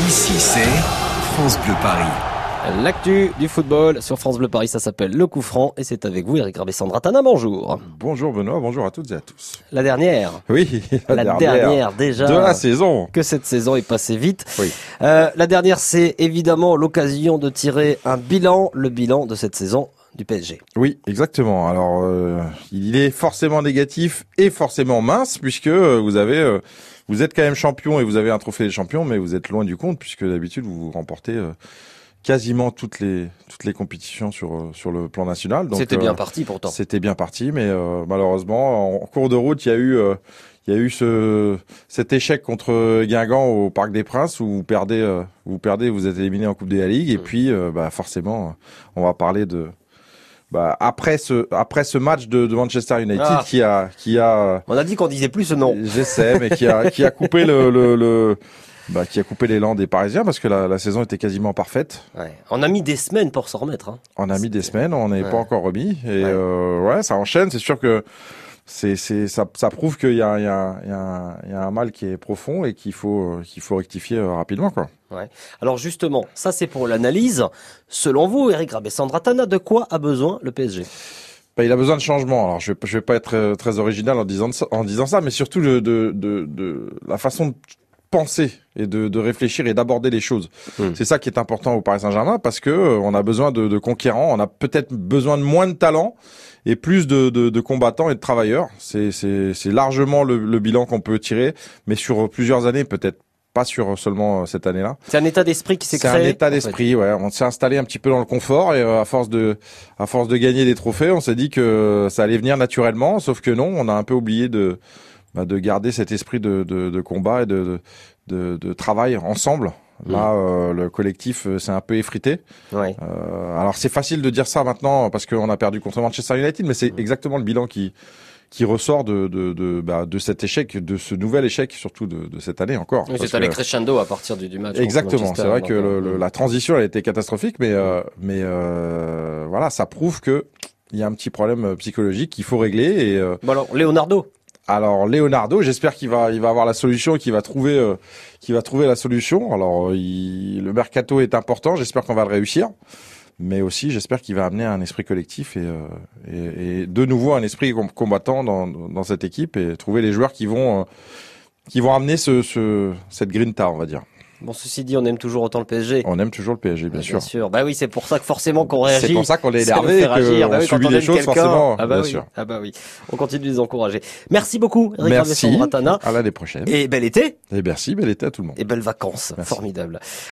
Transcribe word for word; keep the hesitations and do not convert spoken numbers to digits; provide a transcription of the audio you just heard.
Ici, c'est France Bleu Paris. L'actu du football sur France Bleu Paris, ça s'appelle Le Coup Franc et c'est avec vous Eric Rabessandratana, bonjour. Bonjour Benoît, bonjour à toutes et à tous. La dernière. Oui, la, la dernière, dernière déjà. De la saison. Que cette saison est passée vite. Oui. Euh, la dernière, c'est évidemment l'occasion de tirer un bilan, le bilan de cette saison du P S G. Oui, exactement. Alors, euh, il est forcément négatif et forcément mince puisque vous avez, euh, vous êtes quand même champion et vous avez un trophée des champions, mais vous êtes loin du compte puisque d'habitude vous remportez euh, quasiment toutes les toutes les compétitions sur sur le plan national. Donc c'était bien euh, parti pourtant. C'était bien parti, mais euh, malheureusement en cours de route il y a eu euh, il y a eu ce cet échec contre Guingamp au Parc des Princes où vous perdez euh, vous perdez vous êtes éliminé en Coupe de la Ligue et mmh. puis euh, bah forcément on va parler de Bah, après ce après ce match de, de Manchester United ah. qui a qui a on a dit qu'on disait plus ce nom. J'essaie mais qui a qui a coupé le le, le bah qui a coupé l'élan des Parisiens parce que la, la saison était quasiment parfaite. Ouais. On a mis des semaines pour s'en remettre. Hein. On a mis des semaines, on n'est ouais. pas encore remis et ouais. Euh, ouais ça enchaîne. C'est sûr que c'est c'est ça ça prouve qu'il y a il y a il y a il y a un mal qui est profond et qu'il faut qu'il faut rectifier rapidement quoi. Ouais. Alors justement, ça c'est pour l'analyse. Selon vous, Eric Rabessandratana, de quoi a besoin le P S G ? Bah, il a besoin de changement. Alors je vais je vais pas être très, très original en disant ça, en disant ça, mais surtout de de de, de la façon de penser et de, de réfléchir et d'aborder les choses. Mmh. C'est ça qui est important au Paris Saint-Germain parce que euh, on a besoin de, de conquérants, on a peut-être besoin de moins de talents et plus de, de, de combattants et de travailleurs. C'est c'est c'est largement le, le bilan qu'on peut tirer, mais sur plusieurs années peut-être. Pas sur seulement cette année-là. C'est un état d'esprit qui s'est créé. C'est un état d'esprit, en fait. Ouais. On s'est installé un petit peu dans le confort et euh, à force de, à force de gagner des trophées, on s'est dit que ça allait venir naturellement. Sauf que non, on a un peu oublié de, bah, de garder cet esprit de, de, de combat et de, de, de travail ensemble. Là, mmh. euh, le collectif s'est un peu effrité. Ouais. Euh, alors c'est facile de dire ça maintenant parce qu'on a perdu contre Manchester United, mais c'est mmh. exactement le bilan qui. qui ressort de de de, bah, de cet échec, de ce nouvel échec, surtout de, de cette année encore. Oui, c'est allé crescendo à partir du, du match. Exactement. C'est vrai que le, le, la transition elle a été catastrophique, mais euh, mais euh, voilà, ça prouve que il y a un petit problème psychologique qu'il faut régler. Et euh, bon alors, Leonardo. Alors Leonardo, j'espère qu'il va il va avoir la solution, qu'il va trouver euh, qu'il va trouver la solution. Alors il, le mercato est important. J'espère qu'on va le réussir. Mais aussi, j'espère qu'il va amener un esprit collectif et, euh, et, et de nouveau un esprit combattant dans, dans cette équipe et trouver les joueurs qui vont, euh, qui vont amener ce, ce, cette grinta, on va dire. Bon, ceci dit, on aime toujours autant le P S G. On aime toujours le P S G, bien, bien sûr. Bien sûr. Bah oui, c'est pour ça que forcément qu'on réagit. C'est pour ça qu'on est énervé et qu'on bah oui, subit les choses, forcément. Ah bah bien oui. sûr. Ah bah oui. On continue de les encourager. Merci beaucoup, Eric Merci. Rabessandratana. À l'année prochaine. Et bel été. Et merci, bel été à tout le monde. Et belles vacances. Merci. Formidable.